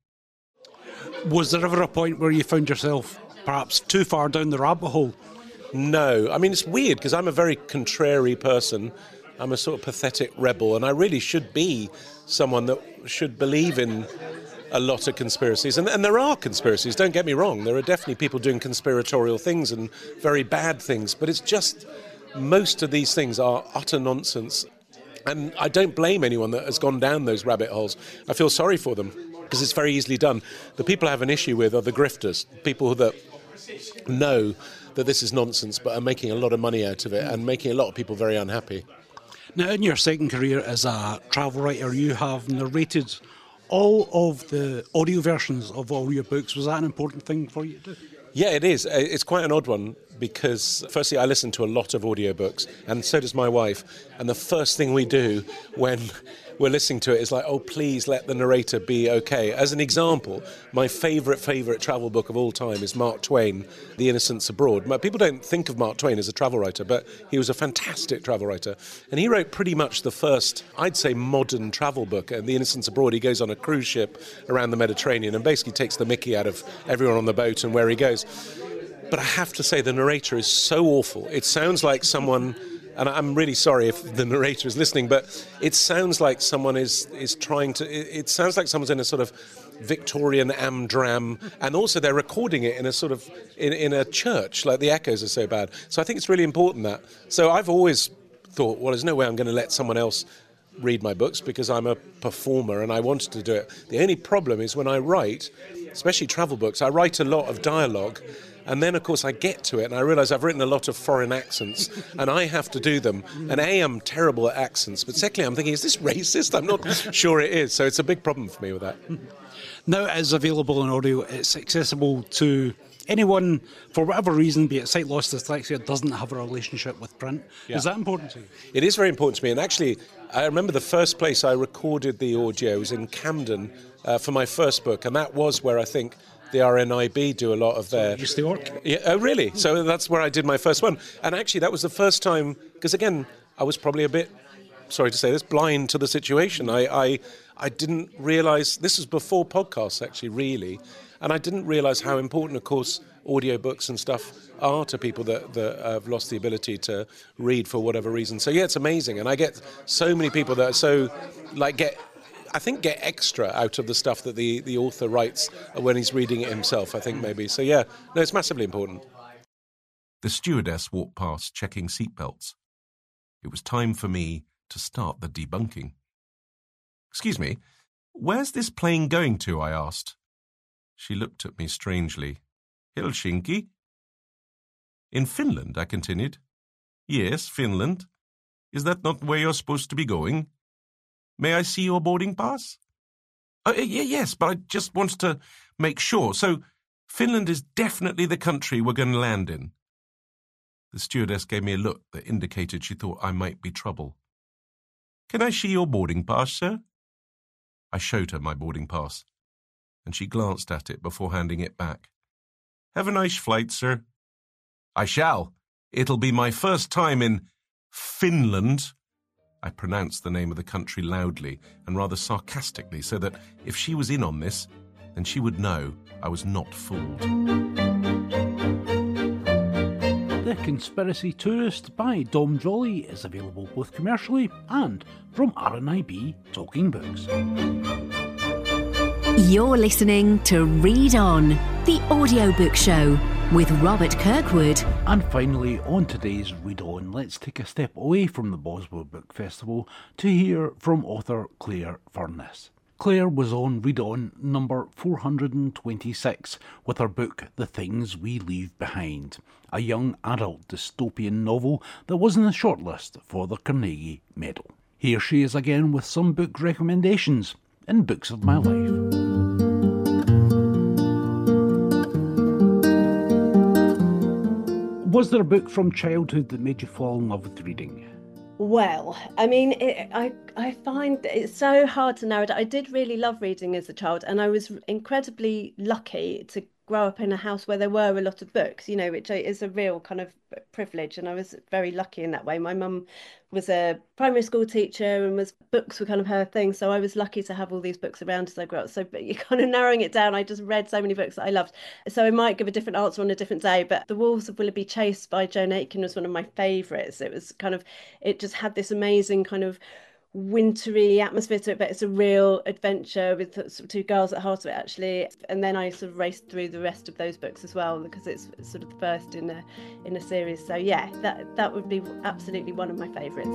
Was there ever a point where you found yourself perhaps too far down the rabbit hole? No. I mean, it's weird because I'm a very contrary person. I'm a sort of pathetic rebel, and I really should be someone that should believe in a lot of conspiracies. And there are conspiracies, don't get me wrong. There are definitely people doing conspiratorial things and very bad things, but it's just most of these things are utter nonsense. And I don't blame anyone that has gone down those rabbit holes. I feel sorry for them because it's very easily done. The people I have an issue with are the grifters, people that know that this is nonsense but are making a lot of money out of it and making a lot of people very unhappy. Now, in your second career as a travel writer, you have narrated all of the audio versions of all your books. Was that an important thing for you to do? Yeah, it is. It's quite an odd one because, firstly, I listen to a lot of audiobooks, and so does my wife. And the first thing we do when we're listening to it is like, oh, please let the narrator be okay. As an example, my favourite travel book of all time is Mark Twain, The Innocents Abroad. People don't think of Mark Twain as a travel writer, but he was a fantastic travel writer. And he wrote pretty much the first, I'd say, modern travel book. And The Innocents Abroad, he goes on a cruise ship around the Mediterranean and basically takes the mickey out of everyone on the boat and where he goes. But I have to say, the narrator is so awful. It sounds like someone... And I'm really sorry if the narrator is listening, but it sounds like someone is trying to... It sounds like someone's in a sort of Victorian am-dram, and also they're recording it in a sort of... in a church, like the echoes are so bad. So I think it's really important that... So I've always thought, well, there's no way I'm going to let someone else read my books because I'm a performer and I wanted to do it. The only problem is when I write, especially travel books, I write a lot of dialogue. And then, of course, I get to it and I realise I've written a lot of foreign accents and I have to do them. And A, I'm terrible at accents, but secondly, I'm thinking, is this racist? I'm not sure it is. So it's a big problem for me with that. Now it is available in audio. It's accessible to anyone, for whatever reason, be it sight loss, dyslexia, doesn't have a relationship with print. Yeah. Is that important to you? It is very important to me. And actually, I remember the first place I recorded the audio was in Camden for my first book. And that was where I think... the RNIB do a lot of their... Used to work? Yeah, oh, really? So that's where I did my first one. And actually, that was the first time... Because, again, I was probably a bit, sorry to say this, blind to the situation. I didn't realise... This was before podcasts, actually, really. And I didn't realise how important, of course, audiobooks and stuff are to people that have lost the ability to read for whatever reason. So, yeah, it's amazing. And I get so many people that are so, get extra out of the stuff that the author writes when he's reading it himself, I think, maybe. So, yeah, no, it's massively important. The stewardess walked past, checking seatbelts. It was time for me to start the debunking. "Excuse me, where's this plane going to?" I asked. She looked at me strangely. "Helsinki?" "In Finland," I continued. "Yes, Finland. Is that not where you're supposed to be going? May I see your boarding pass?" Yes, but I just wanted to make sure. So, Finland is definitely the country we're going to land in." The stewardess gave me a look that indicated she thought I might be trouble. "Can I see your boarding pass, sir?" I showed her my boarding pass, and she glanced at it before handing it back. "Have a nice flight, sir." "I shall. It'll be my first time in Finland." I pronounced the name of the country loudly and rather sarcastically, so that if she was in on this, then she would know I was not fooled. The Conspiracy Tourist by Dom Joly is available both commercially and from RNIB Talking Books. You're listening to Read On, the audiobook show with Robert Kirkwood. And finally, on today's Read On, let's take a step away from the Boswell Book Festival to hear from author Claire Furness. Claire was on Read On number 426 with her book The Things We Leave Behind, a young adult dystopian novel that was in the shortlist for the Carnegie Medal. Here she is again with some book recommendations in Books of My Life. Was there a book from childhood that made you fall in love with reading? Well, I mean, I find it's so hard to narrow it down. I did really love reading as a child, and I was incredibly lucky to grow up in a house where there were a lot of books, which is a real kind of privilege, and I was very lucky in that way. My mum was a primary school teacher, and books were kind of her thing, so I was lucky to have all these books around as I grew up. So but you're kind of narrowing it down. I just read so many books that I loved, so I might give a different answer on a different day. But The Wolves of Willoughby Chase by Joan Aitken was one of my favourites. It just had this amazing kind of wintry atmosphere to it, but it's a real adventure with sort of two girls at heart of it, actually. And then I sort of raced through the rest of those books as well, because it's sort of the first in a series. So yeah, that would be absolutely one of my favourites.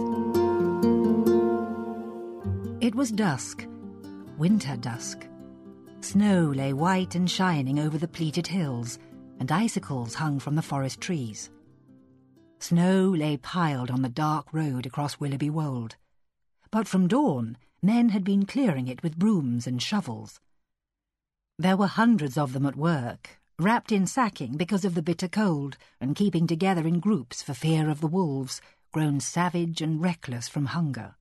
It was dusk, winter dusk. Snow lay white and shining over the pleated hills, and icicles hung from the forest trees. Snow lay piled on the dark road across Willoughby Wold. But from dawn, men had been clearing it with brooms and shovels. There were hundreds of them at work, wrapped in sacking because of the bitter cold, and keeping together in groups for fear of the wolves, grown savage and reckless from hunger.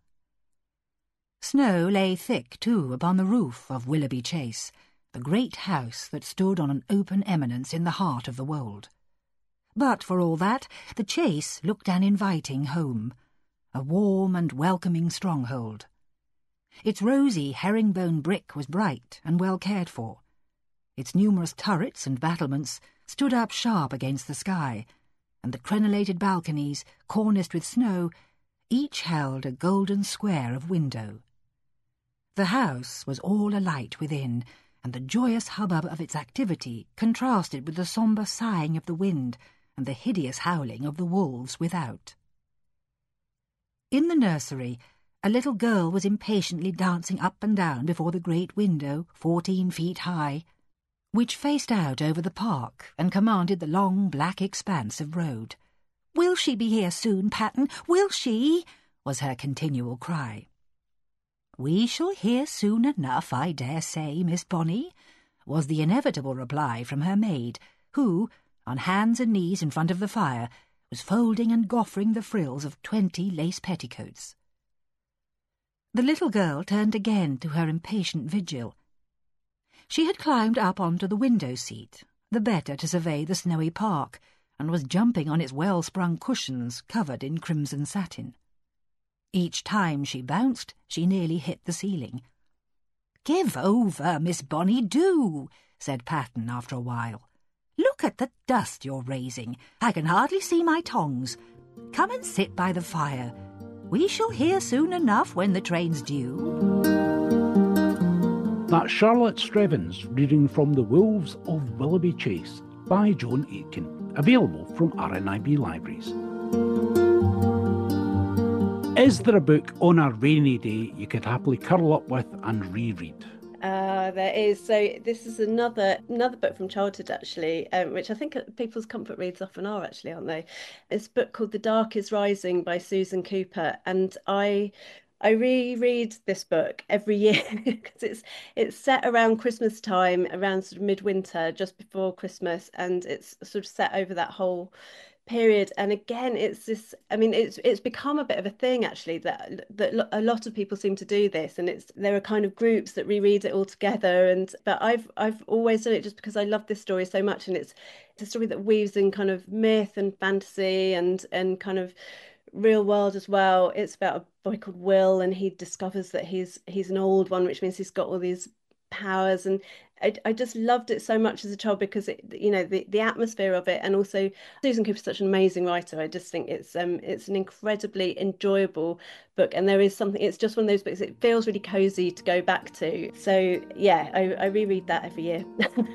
Snow lay thick, too, upon the roof of Willoughby Chase, the great house that stood on an open eminence in the heart of the Wold. But for all that, the Chase looked an inviting home, a warm and welcoming stronghold. Its rosy herringbone brick was bright and well cared for. Its numerous turrets and battlements stood up sharp against the sky, and the crenellated balconies, corniced with snow, each held a golden square of window. The house was all alight within, and the joyous hubbub of its activity contrasted with the sombre sighing of the wind and the hideous howling of the wolves without. In the nursery, a little girl was impatiently dancing up and down before the great window, 14 feet high, which faced out over the park and commanded the long black expanse of road. "Will she be here soon, Patten? Will she?" was her continual cry. "We shall hear soon enough, I dare say, Miss Bonny," was the inevitable reply from her maid, who, on hands and knees in front of the fire, was folding and goffering the frills of 20 lace petticoats. The little girl turned again to her impatient vigil. She had climbed up onto the window-seat, the better to survey the snowy park, and was jumping on its well-sprung cushions covered in crimson satin. Each time she bounced, she nearly hit the ceiling. "Give over, Miss Bonny, do," said Patton after a while. "Look at the dust you're raising. I can hardly see my tongs. Come and sit by the fire. We shall hear soon enough when the train's due." That's Charlotte Strevens reading from The Wolves of Willoughby Chase by Joan Aitken, available from RNIB Libraries. Is there a book on a rainy day you could happily curl up with and reread? There is. So this is another book from childhood, actually, which I think people's comfort reads often are, actually, aren't they? It's a book called The Dark is Rising by Susan Cooper, and I reread this book every year because it's set around Christmas time, around sort of midwinter, just before Christmas, and it's sort of set over that whole period. And again, it's this, I mean, it's become a bit of a thing, actually, that a lot of people seem to do this, and there are kind of groups that reread it all together. But I've always done it just because I love this story so much, and it's a story that weaves in kind of myth and fantasy and kind of real world as well. It's about a boy called Will, and he discovers that he's an old one, which means he's got all these powers, and I just loved it so much as a child because the atmosphere of it, and also Susan Cooper's such an amazing writer. I just think it's an incredibly enjoyable book, and there is something, it's just one of those books, it feels really cozy to go back to. So yeah, I reread that every year.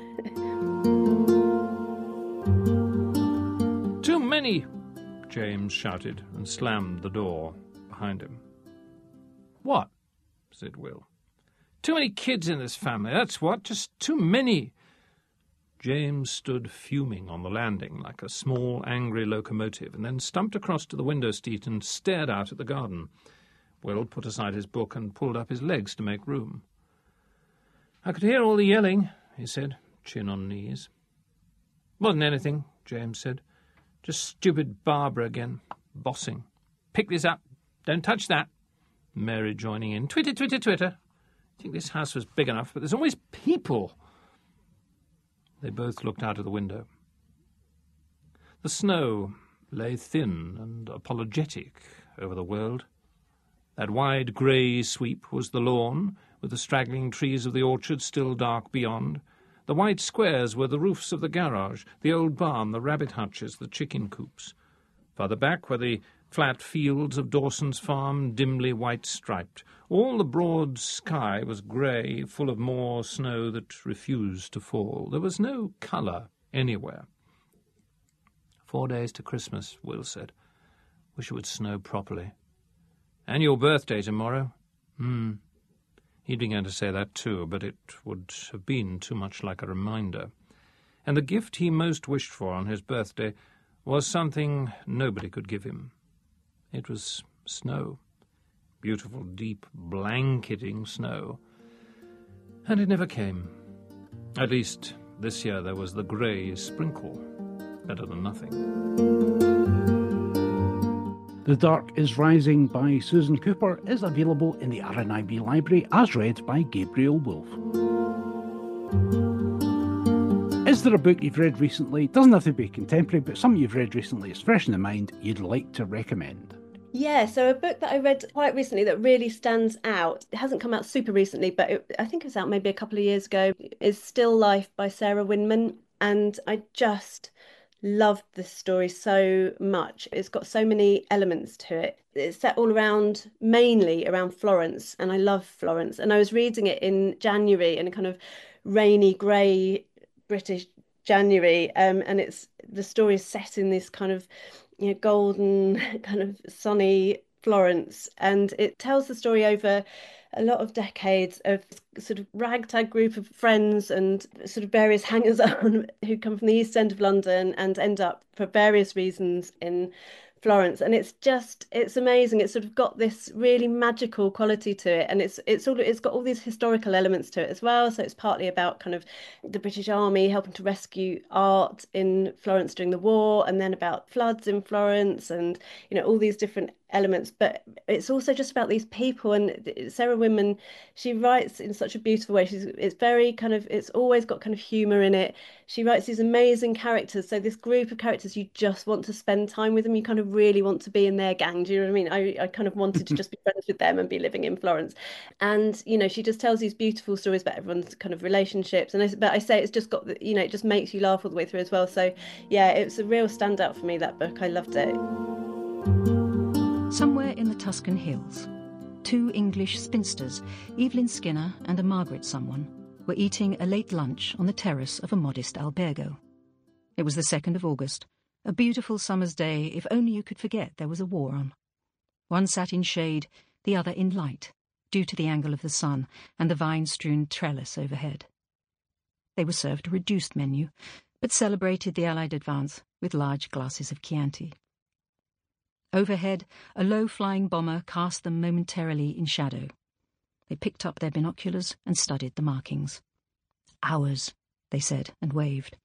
Too many, James shouted and slammed the door behind him. "What?" said Will. "Too many kids in this family, that's what, just too many." James stood fuming on the landing like a small, angry locomotive, and then stumped across to the window seat and stared out at the garden. Will put aside his book and pulled up his legs to make room. "I could hear all the yelling," he said, chin on knees. "Wasn't anything," James said. "Just stupid Barbara again, bossing. Pick this up. Don't touch that." Mary joining in. "Twitter, twitter, twitter. I think this house was big enough, but there's always people." They both looked out of the window. The snow lay thin and apologetic over the world. That wide grey sweep was the lawn, with the straggling trees of the orchard still dark beyond. The white squares were the roofs of the garage, the old barn, the rabbit hutches, the chicken coops. Farther back were the flat fields of Dawson's farm, dimly white-striped. All the broad sky was grey, full of more snow that refused to fall. There was no colour anywhere. 4 days to Christmas, Will said. "Wish it would snow properly. And your birthday tomorrow." He began to say that too, but it would have been too much like a reminder. And the gift he most wished for on his birthday was something nobody could give him. It was snow. Beautiful, deep, blanketing snow. And it never came. At least this year there was the grey sprinkle. Better than nothing. The Dark is Rising by Susan Cooper is available in the RNIB Library as read by Gabriel Wolfe. Is there a book you've read recently, doesn't have to be contemporary, but something you've read recently is fresh in the mind, you'd like to recommend? Yeah, so a book that I read quite recently that really stands out, it hasn't come out super recently, but I think it was out maybe a couple of years ago, is Still Life by Sarah Winman. And I just loved this story so much. It's got so many elements to it. It's set all around, mainly around Florence, and I love Florence. And I was reading it in January, in a kind of rainy, grey British January, and the story is set in this kind of golden, kind of sunny Florence, and it tells the story over a lot of decades of sort of ragtag group of friends and sort of various hangers-on who come from the East End of London and end up for various reasons in Florence. And it's amazing. It's sort of got this really magical quality to it, and it's got all these historical elements to it as well. So it's partly about kind of the British Army helping to rescue art in Florence during the war, and then about floods in Florence, and all these different elements, but it's also just about these people. And Sarah Winman, she writes in such a beautiful way. It's very kind of, it's always got kind of humour in it. She writes these amazing characters. So this group of characters, you just want to spend time with them. You kind of really want to be in their gang. Do you know what I mean? I kind of wanted to just be friends with them and be living in Florence. And, you know, she just tells these beautiful stories about everyone's kind of relationships. But I say it's just got, you know, it just makes you laugh all the way through as well. So yeah, it's a real standout for me, that book. I loved it. Somewhere in the Tuscan hills, two English spinsters, Evelyn Skinner and a Margaret someone, were eating a late lunch on the terrace of a modest albergo. It was the 2nd of August, a beautiful summer's day if only you could forget there was a war on. One sat in shade, the other in light, due to the angle of the sun and the vine-strewn trellis overhead. They were served a reduced menu, but celebrated the Allied advance with large glasses of Chianti. Overhead, a low-flying bomber cast them momentarily in shadow. They picked up their binoculars and studied the markings. "Ours," they said, and waved.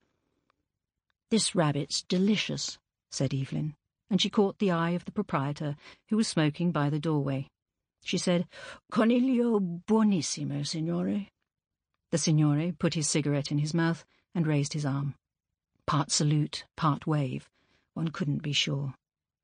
"This rabbit's delicious," said Evelyn, and she caught the eye of the proprietor, who was smoking by the doorway. She said, "Coniglio buonissimo, signore." The signore put his cigarette in his mouth and raised his arm. Part salute, part wave. One couldn't be sure.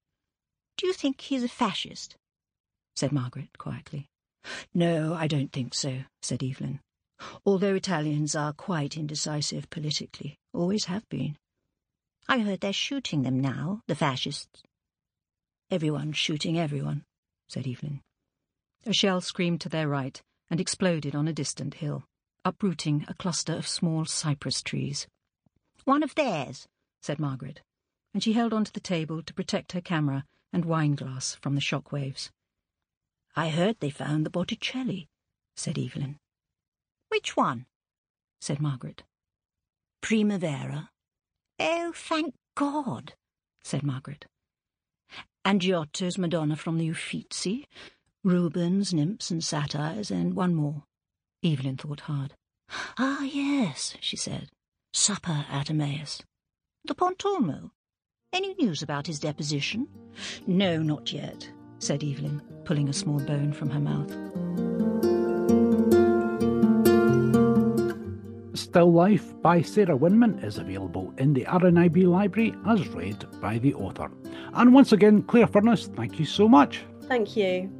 "Do you think he's a fascist?" said Margaret quietly. "No, I don't think so," said Evelyn. "Although Italians are quite indecisive politically, always have been." "I heard they're shooting them now, the fascists." "Everyone's shooting everyone," said Evelyn. A shell screamed to their right and exploded on a distant hill, uprooting a cluster of small cypress trees. "One of theirs," said Margaret, and she held onto the table to protect her camera and wine-glass from the shock waves. "I heard they found the Botticelli," said Evelyn. "Which one?" said Margaret. "Primavera." "Oh, thank God," said Margaret. "And Giotto's Madonna from the Uffizi, Rubens' Nymphs and Satyrs, and one more." Evelyn thought hard. "Ah, yes," she said. "Supper at Emmaus." "The Pontormo? Any news about his deposition?" "No, not yet," said Evelyn, pulling a small bone from her mouth. Still Life by Sarah Winman is available in the RNIB library as read by the author. And once again, Claire Furness, thank you so much. Thank you.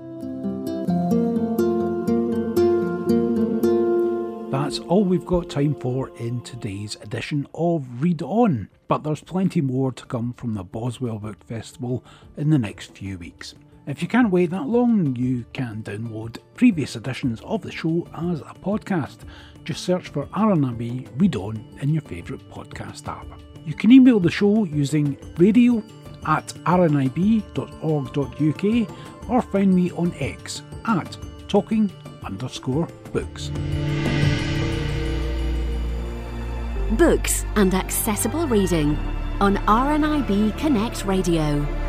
That's all we've got time for in today's edition of Read On, but there's plenty more to come from the Boswell Book Festival in the next few weeks. If you can't wait that long, you can download previous editions of the show as a podcast. Just search for RNIB Read On in your favourite podcast app. You can email the show using radio@rnib.org.uk or find me on X at talking_books. Books and accessible reading on RNIB Connect Radio.